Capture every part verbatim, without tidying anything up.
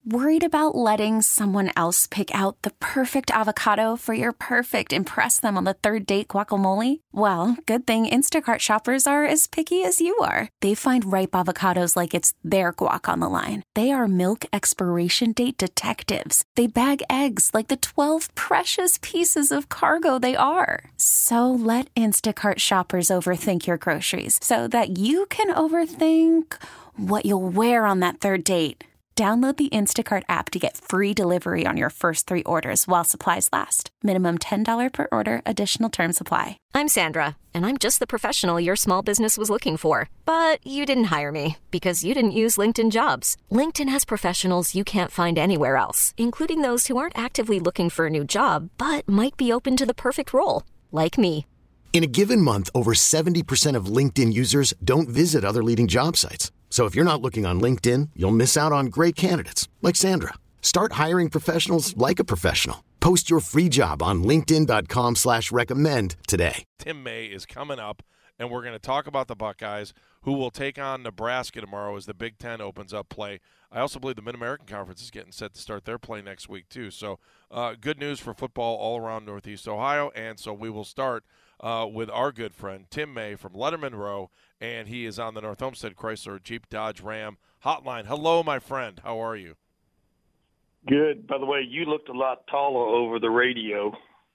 Worried about letting someone else pick out the perfect avocado for your perfect impress them on the third date guacamole? Well, good thing Instacart shoppers are as picky as you are. They find ripe avocados like it's their guac on the line. They are milk expiration date detectives. They bag eggs like the twelve precious pieces of cargo they are. So let Instacart shoppers overthink your groceries so that you can overthink what you'll wear on that third date. Download the Instacart app to get free delivery on your first three orders while supplies last. Minimum ten dollars per order. Additional terms apply. I'm Sandra, and I'm just the professional your small business was looking for. But you didn't hire me because you didn't use LinkedIn Jobs. LinkedIn has professionals you can't find anywhere else, including those who aren't actively looking for a new job, but might be open to the perfect role, like me. In a given month, over seventy percent of LinkedIn users don't visit other leading job sites. So if you're not looking on LinkedIn, you'll miss out on great candidates like Sandra. Start hiring professionals like a professional. Post your free job on linkedin dot com slash recommend today. Tim May is coming up, and we're going to talk about the Buckeyes, who will take on Nebraska tomorrow as the Big Ten opens up play. I also believe the Mid-American Conference is getting set to start their play next week, too. So uh, good news for football all around Northeast Ohio, and so we will start uh, with our good friend Tim May from Letterman Row, and he is on the North Homestead Chrysler Jeep Dodge Ram hotline. Hello, my friend. How are you? Good. By the way, you looked a lot taller over the radio.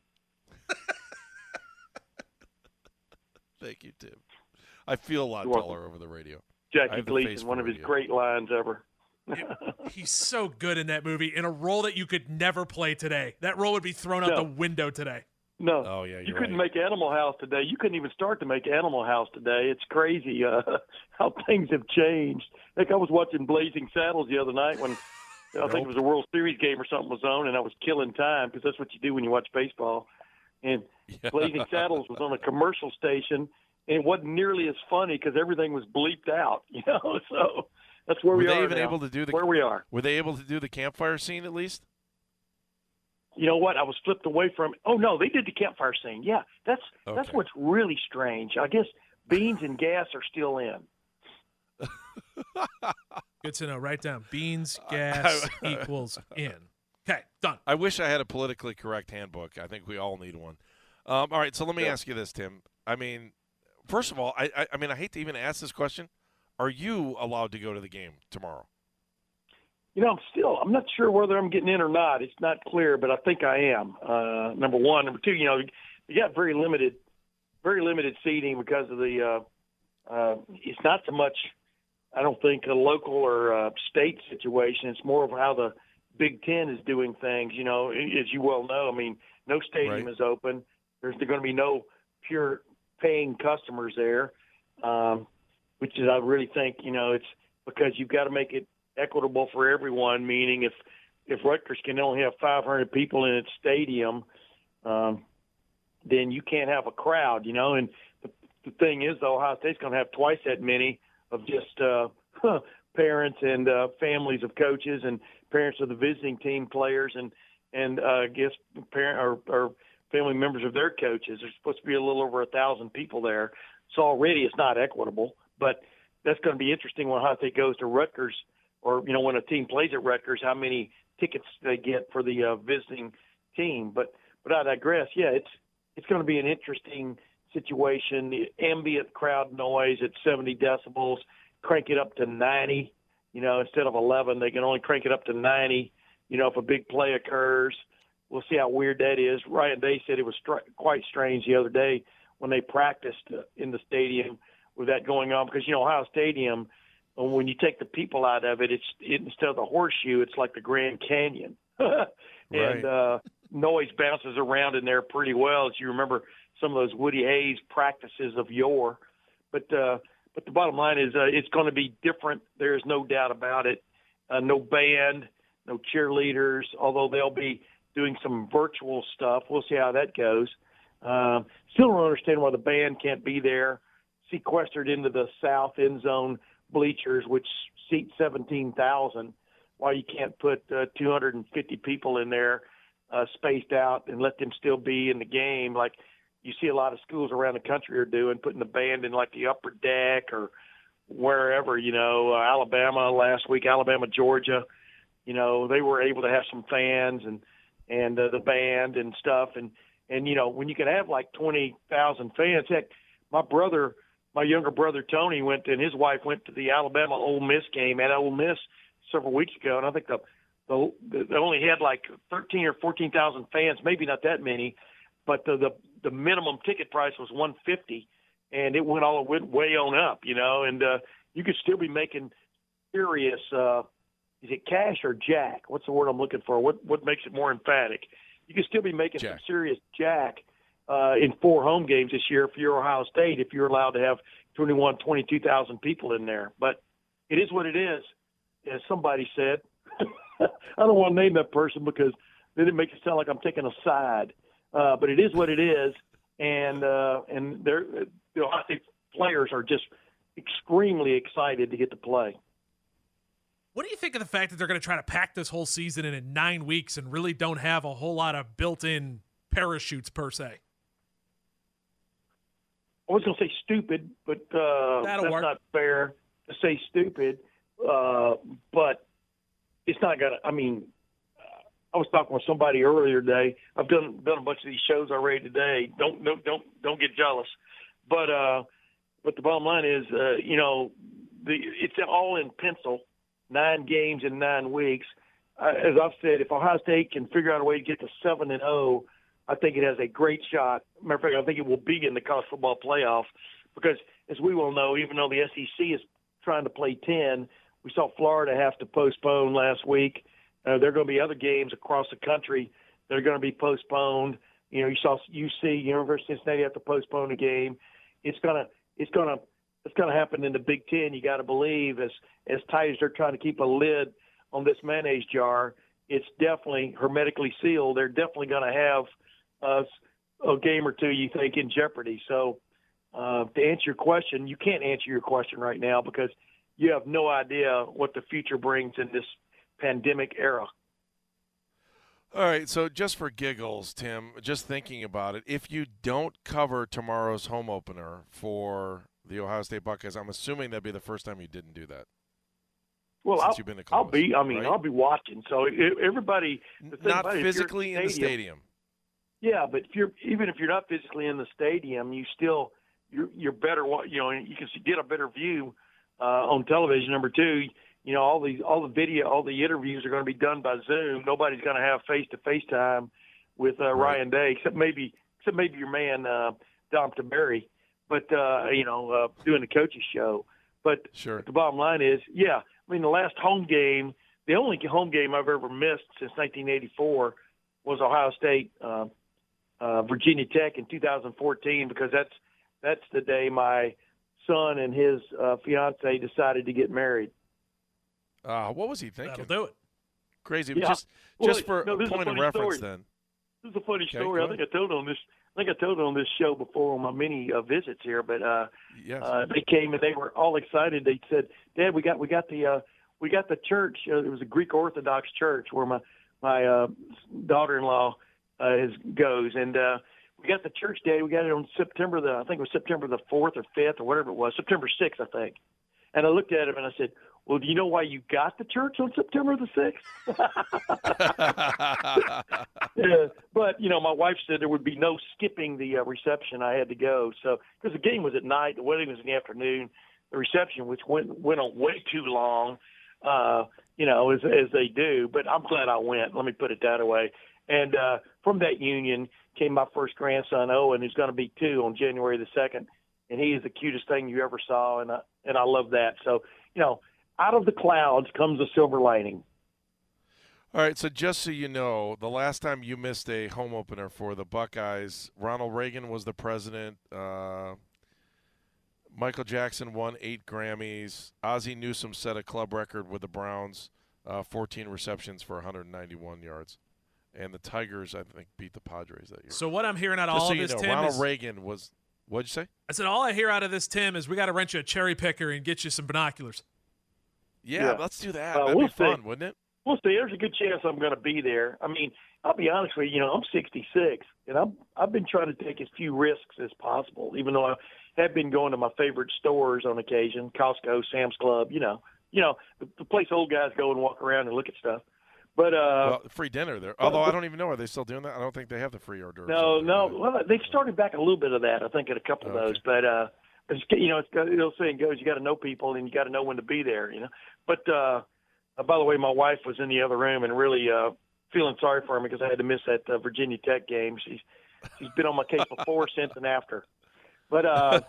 Thank you, Tim. I feel a lot You're taller welcome. over the radio. Jackie Gleason, one of his great lines ever. He's so good in that movie, in a role that you could never play today. That role would be thrown out No. the window today. No. Oh, yeah, you you're couldn't right. make Animal House today. You couldn't even start to make Animal House today. It's crazy uh, how things have changed. I think I was watching Blazing Saddles the other night when I Nope. think it was a World Series game or something was on, and I was killing time because that's what you do when you watch baseball. And Yeah. Blazing Saddles was on a commercial station, and it wasn't nearly as funny because everything was bleeped out, you know. So that's where Were we they are even now. able to do the where we are. Were they able to do the campfire scene at least? You know what? I was flipped away from. Oh no, they did the campfire scene. Yeah, that's that's Okay. what's really strange. I guess beans and gas are still in. Good to know. Write down beans, gas equals in. Okay, done. I wish I had a politically correct handbook. I think we all need one. Um, all right, so let me Yeah. ask you this, Tim. I mean, first of all, I, I I mean, I hate to even ask this question. Are you allowed to go to the game tomorrow? You know, I'm still. I'm not sure whether I'm getting in or not. It's not clear, but I think I am. Uh, number one, number two. You know, you got very limited, very limited seating because of the. Uh, uh, it's not so much. I don't think a local or uh, state situation. It's more of how the Big Ten is doing things. You know, as you well know, I mean, no stadium Right. is open. There's going to be no pure paying customers there, um, which is I really think you know it's because you've got to make it equitable for everyone. Meaning, if if Rutgers can only have five hundred people in its stadium, um, then you can't have a crowd. You know, and the, the thing is, though, Ohio State's going to have twice that many of just uh, parents and uh, families of coaches and parents of the visiting team players and and uh, I guess parent or, or family members of their coaches. There's supposed to be a little over a thousand people there, so already it's not equitable. But that's going to be interesting when Ohio State goes to Rutgers, or you know when a team plays at Rutgers, how many tickets they get for the uh, visiting team. But but I digress. Yeah, it's it's going to be an interesting situation. The ambient crowd noise at seventy decibels, crank it up to ninety. You know, instead of eleven, they can only crank it up to ninety. You know, if a big play occurs, we'll see how weird that is. Ryan Day said it was str- quite strange the other day when they practiced uh, in the stadium with that going on because, you know, Ohio Stadium, when you take the people out of it, it's it, instead of the horseshoe, it's like the Grand Canyon. and Right. uh, noise bounces around in there pretty well, as you remember some of those Woody Hayes practices of yore. But uh, but the bottom line is uh, it's going to be different. There is no doubt about it. Uh, no band, no cheerleaders, although they'll be doing some virtual stuff. We'll see how that goes. Um, still don't understand why the band can't be there, sequestered into the south end zone bleachers, which seat seventeen thousand, why you can't put uh, two hundred fifty people in there uh, spaced out and let them still be in the game like you see a lot of schools around the country are doing, putting the band in like the upper deck or wherever, you know, uh, Alabama last week, Alabama, Georgia. You know, they were able to have some fans and and uh, the band and stuff. And, and, you know, when you can have like twenty thousand fans, heck, my brother, my younger brother Tony went to, and his wife went to the Alabama Ole Miss game at Ole Miss several weeks ago. And I think the, the they only had like thirteen or fourteen thousand fans, maybe not that many, but the, the, the minimum ticket price was one hundred fifty dollars, and it went all went way on up, you know, and uh, you could still be making serious, uh, is it cash or jack? What's the word I'm looking for? What what makes it more emphatic? You can still be making jack. some serious jack uh, in four home games this year for your Ohio State if you're allowed to have twenty-one, twenty-two thousand people in there. But it is what it is, as somebody said. I don't want to name that person because then it makes it sound like I'm taking a side. Uh, but it is what it is, and uh, and they're, you know, I think players are just extremely excited to get to play. What do you think of the fact that they're going to try to pack this whole season in, in nine weeks and really don't have a whole lot of built-in parachutes per se? I was going to say stupid, but uh, that's work. not fair to say stupid. Uh, but it's not going to – I mean, I was talking with somebody earlier today. I've done done a bunch of these shows already today. Don't don't don't, don't get jealous. But uh, but the bottom line is, uh, you know, the it's all in pencil. Nine games in nine weeks. Uh, as I've said, if Ohio State can figure out a way to get to seven and zero, I think it has a great shot. Matter of fact, I think it will be in the college football playoff because, as we will know, even though the S E C is trying to play ten, we saw Florida have to postpone last week. Uh, there are going to be other games across the country that are going to be postponed. You know, you saw U C, University of Cincinnati, have to postpone a game. It's gonna, it's gonna. It's going to happen in the Big Ten, you got to believe, as as tight as they're trying to keep a lid on this mayonnaise jar. It's definitely hermetically sealed. They're definitely going to have uh, a game or two, you think, in jeopardy. So uh, to answer your question, you can't answer your question right now because you have no idea what the future brings in this pandemic era. All right, so just for giggles, Tim, just thinking about it, if you don't cover tomorrow's home opener for the Ohio State Buckeyes, I'm assuming that'd be the first time you didn't do that. Well, I'll, you've been to I'll Columbus, be. I mean, right? I'll be watching. So everybody, the thing not about it, physically in, in the stadium. Yeah, but if you're even if you're not physically in the stadium, you still you're you're better. You know, you can get a better view uh, on television. Number two, you know, all these all the video, all the interviews are going to be done by Zoom. Nobody's going to have face to face time with uh, right. Ryan Day, except maybe except maybe your man uh, Dom Taberry. But, uh, you know, uh, doing the coach's show. But sure. The bottom line is, yeah, I mean, the last home game, the only home game I've ever missed since nineteen eighty-four was Ohio State, uh, uh, Virginia Tech in two thousand fourteen, because that's that's the day my son and his uh, fiance decided to get married. Uh, what was he thinking? That'll do it. Crazy. Yeah. Just, well, just for no, a point of reference story. then. This is a funny Okay, story. I think I told on this. I think I told on this show before on my many uh, visits here. But uh, yes. uh, they came and they were all excited. They said, "Dad, we got we got the uh, we got the church. Uh, it was a Greek Orthodox church where my my uh, daughter-in-law uh, is goes, and uh, we got the church day. We got it on September the I think it was September the fourth or fifth or whatever it was, September sixth, I think." And I looked at him and I said, "Well, do you know why you got the church on September the sixth?" Yeah, but, you know, my wife said there would be no skipping the uh, reception. I had to go. So, because the game was at night, the wedding was in the afternoon, the reception, which went went on way too long, uh, you know, as, as they do. But I'm glad I went. Let me put it that way. And uh, from that union came my first grandson, Owen, who's going to be two on January the second. And he is the cutest thing you ever saw, and I, and I love that. So, you know, out of the clouds comes a silver lining. All right, so just so you know, the last time you missed a home opener for the Buckeyes, Ronald Reagan was the president. Uh, Michael Jackson won eight Grammys. Ozzie Newsome set a club record with the Browns, uh, fourteen receptions for one hundred ninety-one yards. And the Tigers, I think, beat the Padres that year. So what I'm hearing out of just all so of you this, know, Tim, Ronald is, Reagan was – what'd you say? I said all I hear out of this, Tim, is we got to rent you a cherry picker and get you some binoculars. Yeah, Yeah. let's do that. Uh, That'd we'll be fun, see. wouldn't it? We'll see. There's a good chance I'm going to be there. I mean, I'll be honest with you. You know, I'm sixty-six, and I'm I've been trying to take as few risks as possible. Even though I have been going to my favorite stores on occasion, Costco, Sam's Club, you know, you know, the, the place old guys go and walk around and look at stuff. But uh, well, free dinner there. Although I don't even know, are they still doing that? I don't think they have the free hors d'oeuvres. No, no. Right? Well, they've started back a little bit of that, I think, at a couple of okay. those. But uh, it's, you know, it's got, the old saying goes, you got to know people and you got to know when to be there. You know. But uh, uh, by the way, my wife was in the other room and really uh, feeling sorry for me because I had to miss that uh, Virginia Tech game. She's she's been on my case before, since, and after. But uh,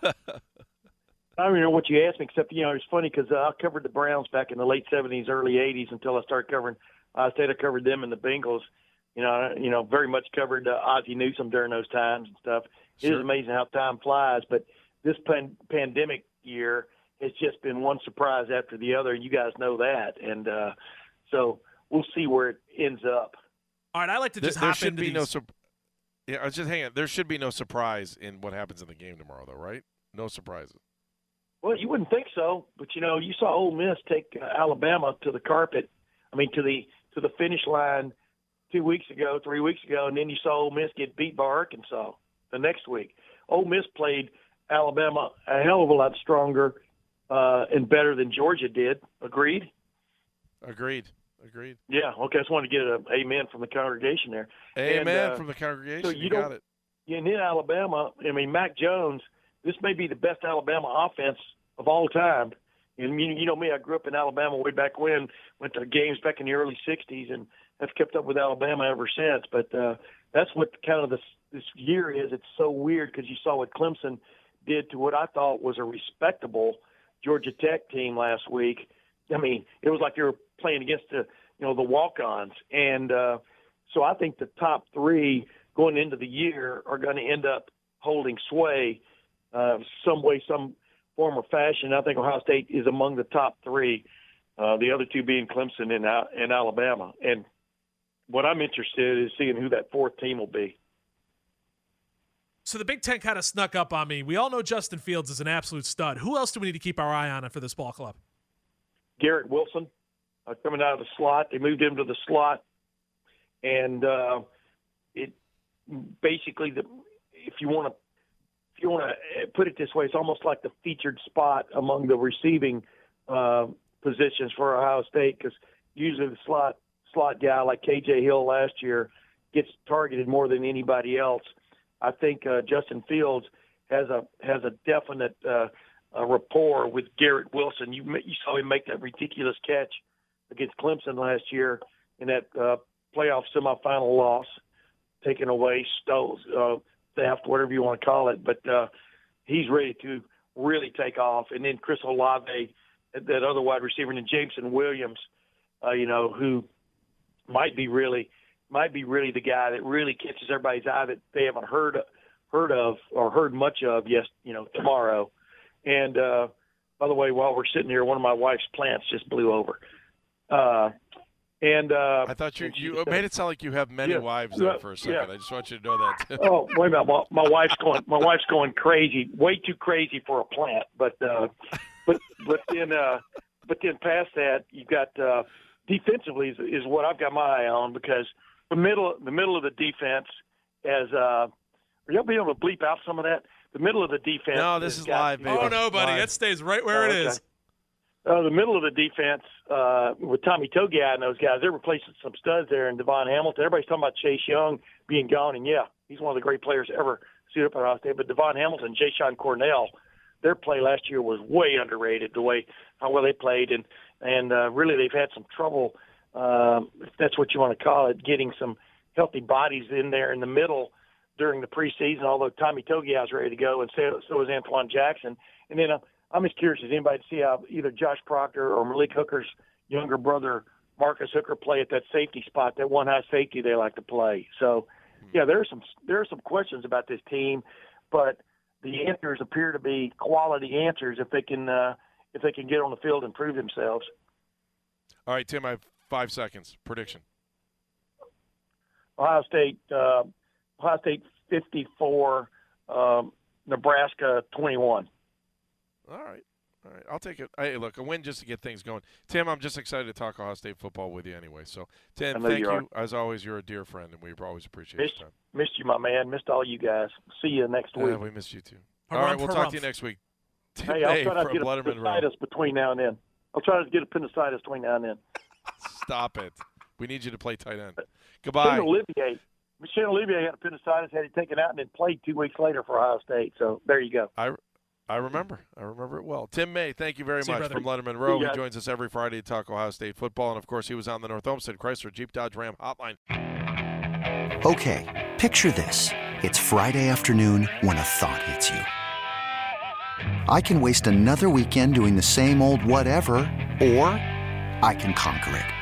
I don't even know what you asked me, except, you know, it's funny because uh, I covered the Browns back in the late seventies, early eighties until I started covering Ohio State. I covered them and the Bengals. You know, I, you know, very much covered uh, Ozzie Newsome during those times and stuff. Sure. It is amazing how time flies. But this pan- pandemic year has just been one surprise after the other. You guys know that. And uh, so we'll see where it ends up. All right, I like to just there, hop there should into be these. No sur- yeah, I was just hanging. There should be no surprise in what happens in the game tomorrow, though, right? No surprises. Well, you wouldn't think so, but you know, you saw Ole Miss take uh, Alabama to the carpet. I mean, to the to the finish line two weeks ago, three weeks ago, and then you saw Ole Miss get beat by Arkansas the next week. Ole Miss played Alabama a hell of a lot stronger uh, and better than Georgia did. Agreed? Agreed. Agreed. Yeah. Okay. I just wanted to get an amen from the congregation there. Amen and, uh, from the congregation. So you, you got it. And in Alabama, I mean, Mac Jones. This may be the best Alabama offense of all time. And you, you know me, I grew up in Alabama way back when, went to games back in the early sixties, and have kept up with Alabama ever since. But uh, that's what kind of this, this year is. It's so weird because you saw what Clemson did to what I thought was a respectable Georgia Tech team last week. I mean, it was like they were playing against the, you know, the walk-ons. And uh, so I think the top three going into the year are going to end up holding sway Uh, some way, some form or fashion. I think Ohio State is among the top three, uh, the other two being Clemson and, and Alabama. And what I'm interested in is seeing who that fourth team will be. So the Big Ten kind of snuck up on me. We all know Justin Fields is an absolute stud. Who else do we need to keep our eye on for this ball club? Garrett Wilson, uh, coming out of the slot. They moved him to the slot. And uh, it basically, the, if you want to If you want to put it this way, it's almost like the featured spot among the receiving uh, positions for Ohio State, because usually the slot slot guy like K J Hill last year gets targeted more than anybody else. I think uh, Justin Fields has a has a definite uh, a rapport with Garrett Wilson. You you saw him make that ridiculous catch against Clemson last year in that uh, playoff semifinal loss, taking away Stoles. Uh, theft, whatever you want to call it, but uh, he's ready to really take off. And then Chris Olave, that other wide receiver, and then Jameson Williams, uh, you know, who might be really might be really the guy that really catches everybody's eye that they haven't heard heard of or heard much of. Yes, you know, tomorrow. And uh, by the way, while we're sitting here, one of my wife's plants just blew over. Uh, And uh, I thought you you said, made it sound like you have many yeah, wives there yeah, for a second. yeah. I just want you to know that. Too. Oh, wait a minute. My, my wife's going. My wife's going crazy. Way too crazy for a plant. But uh, but but then uh, but then past that, you've got uh, defensively is, is what I've got my eye on, because the middle the middle of the defense as uh, are y'all be able to bleep out some of that? The middle of the defense. No, this is got, live, baby. Oh, no, buddy. Live. That stays right where Oh, it okay. is. Uh, the middle of the defense uh, with Tommy Togiai and those guys, they're replacing some studs there in Devon Hamilton. Everybody's talking about Chase Young being gone, and yeah, he's one of the great players ever suit up at Ohio State. But Devon Hamilton, Jayshon Cornell, their play last year was way underrated, the way how well they played, and and uh, really they've had some trouble, um, if that's what you want to call it, getting some healthy bodies in there in the middle during the preseason. Although Tommy Togiai is ready to go, and so, so is Antoine Jackson, and then. Uh, I'm as curious as anybody to see how either Josh Proctor or Malik Hooker's younger brother, Marcus Hooker, play at that safety spot, that one high safety they like to play. So, yeah, there are some there are some questions about this team, but the answers appear to be quality answers if they can uh, if they can get on the field and prove themselves. All right, Tim, I have five seconds. Prediction. Ohio State, uh, Ohio State fifty-four, um, Nebraska twenty-one. All right. All right. I'll take it. Hey, look, a win just to get things going. Tim, I'm just excited to talk Ohio State football with you anyway. So, Tim, thank you. you. As always, you're a dear friend, and we always appreciate missed, your time. Missed you, my man. Missed all you guys. See you next week. Yeah, we missed you too. Harumph, All right, we'll harumph. talk to you next week. Tim Hey, I'll May try not to from get Letterman beside Row. us between now and then. I'll try to get appendicitis between now and then. Stop it. We need you to play tight end. Goodbye. Shane Olivier, Shane Olivier had appendicitis, had it taken out, and then played two weeks later for Ohio State. So there you go. I, I remember. I remember it well. Tim May, thank you very See you, much brother. from Leonard Monroe. See you He guys. joins us every Friday to talk Ohio State football. And, of course, he was on the North Olmsted Chrysler Jeep Dodge Ram hotline. Okay, picture this. It's Friday afternoon when a thought hits you. I can waste another weekend doing the same old whatever, or I can conquer it.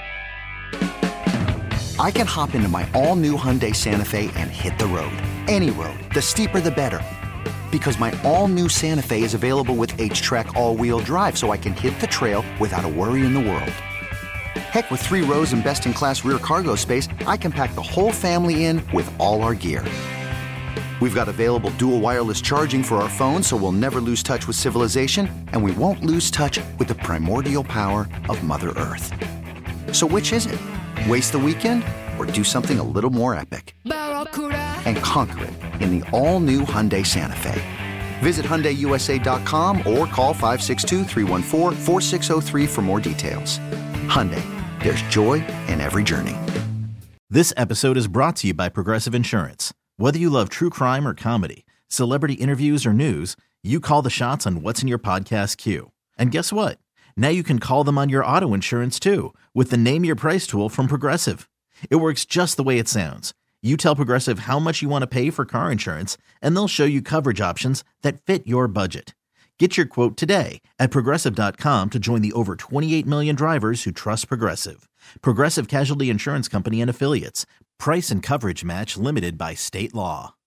I can hop into my all-new Hyundai Santa Fe and hit the road. Any road. The steeper, the better. Because my all-new Santa Fe is available with H-Track all-wheel drive, so I can hit the trail without a worry in the world. Heck, with three rows and best-in-class rear cargo space, I can pack the whole family in with all our gear. We've got available dual wireless charging for our phones, so we'll never lose touch with civilization, and we won't lose touch with the primordial power of Mother Earth. So which is it? Waste the weekend or do something a little more epic? And conquer it in the all-new Hyundai Santa Fe. Visit Hyundai U S A dot com or call five six two, three one four, four six zero three for more details. Hyundai, there's joy in every journey. This episode is brought to you by Progressive Insurance. Whether you love true crime or comedy, celebrity interviews or news, you call the shots on what's in your podcast queue. And guess what? Now you can call them on your auto insurance too with the Name Your Price tool from Progressive. It works just the way it sounds. You tell Progressive how much you want to pay for car insurance, and they'll show you coverage options that fit your budget. Get your quote today at Progressive dot com to join the over twenty-eight million drivers who trust Progressive. Progressive Casualty Insurance Company and Affiliates. Price and coverage match limited by state law.